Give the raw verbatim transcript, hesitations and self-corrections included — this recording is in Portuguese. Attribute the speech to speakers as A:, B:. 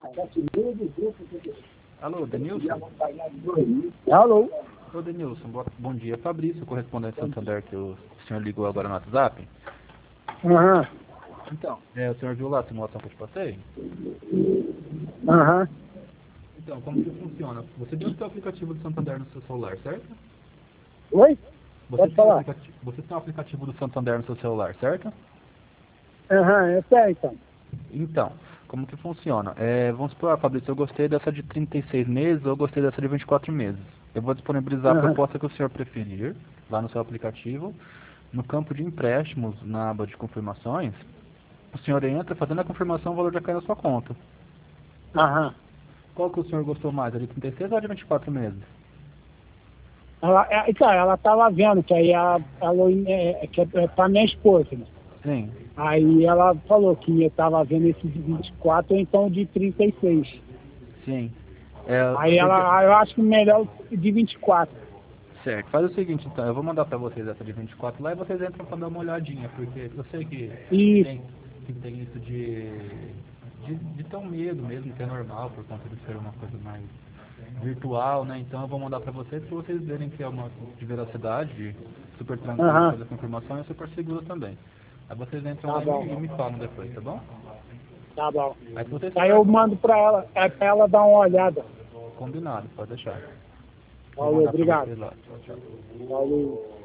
A: Alô, Denilson?
B: Alô?
A: Ô, Denilson, bo- bom dia. Fabrício, correspondente Santander, que o senhor ligou agora no WhatsApp.
B: Aham,
A: Então, é, o senhor viu lá a simulação que eu te passei?
B: aham.
A: Então, como que funciona? Você tem o seu aplicativo do Santander no seu celular, certo?
B: Oi?
A: Você
B: Pode
A: tem, o
B: falar.
A: aplicativo, você tem o aplicativo do Santander no seu celular, certo?
B: Aham, eu sei então.
A: Então, como que funciona? É, vamos supor, ah, Fabrício, eu gostei dessa de trinta e seis meses ou eu gostei dessa de vinte e quatro meses. Eu vou disponibilizar a
B: Aham,
A: proposta que o senhor preferir, lá no seu aplicativo. No campo de empréstimos, na aba de confirmações, o senhor entra, fazendo a confirmação, o valor já cai na sua conta.
B: aham.
A: Qual que o senhor gostou mais, a de trinta e seis ou a de vinte e quatro meses?
B: Ela, é, então, ela tava vendo que aí a, ela é, é, que é pra minha esposa, né?
A: Sim,
B: Aí ela falou que eu tava vendo esse de vinte e quatro ou então de trinta e seis.
A: sim. É,
B: Aí
A: porque...
B: ela, eu acho que melhor o de vinte e quatro.
A: Certo, faz o seguinte então, eu vou mandar pra vocês essa de vinte e quatro lá e vocês entram pra dar uma olhadinha, porque eu sei que
B: Isso,
A: tem, que tem isso de, de, de ter um medo mesmo, que é normal, por conta de ser uma coisa mais virtual, né? Então eu vou mandar pra vocês, pra vocês verem que é uma de veracidade, super tranquilo
B: aham,
A: fazer a confirmação e super seguro também. Aí vocês entram
B: tá
A: lá e
B: bom,
A: me, e me falam depois, tá bom?
B: tá bom.
A: Aí se vocês
B: Aí
A: tiverem
B: eu mando pra ela, é pra ela dar uma olhada.
A: combinado, pode deixar. Vou
B: Valeu,
A: mandar pra
B: obrigado.
A: vocês lá. Tchau, tchau.
B: Valeu.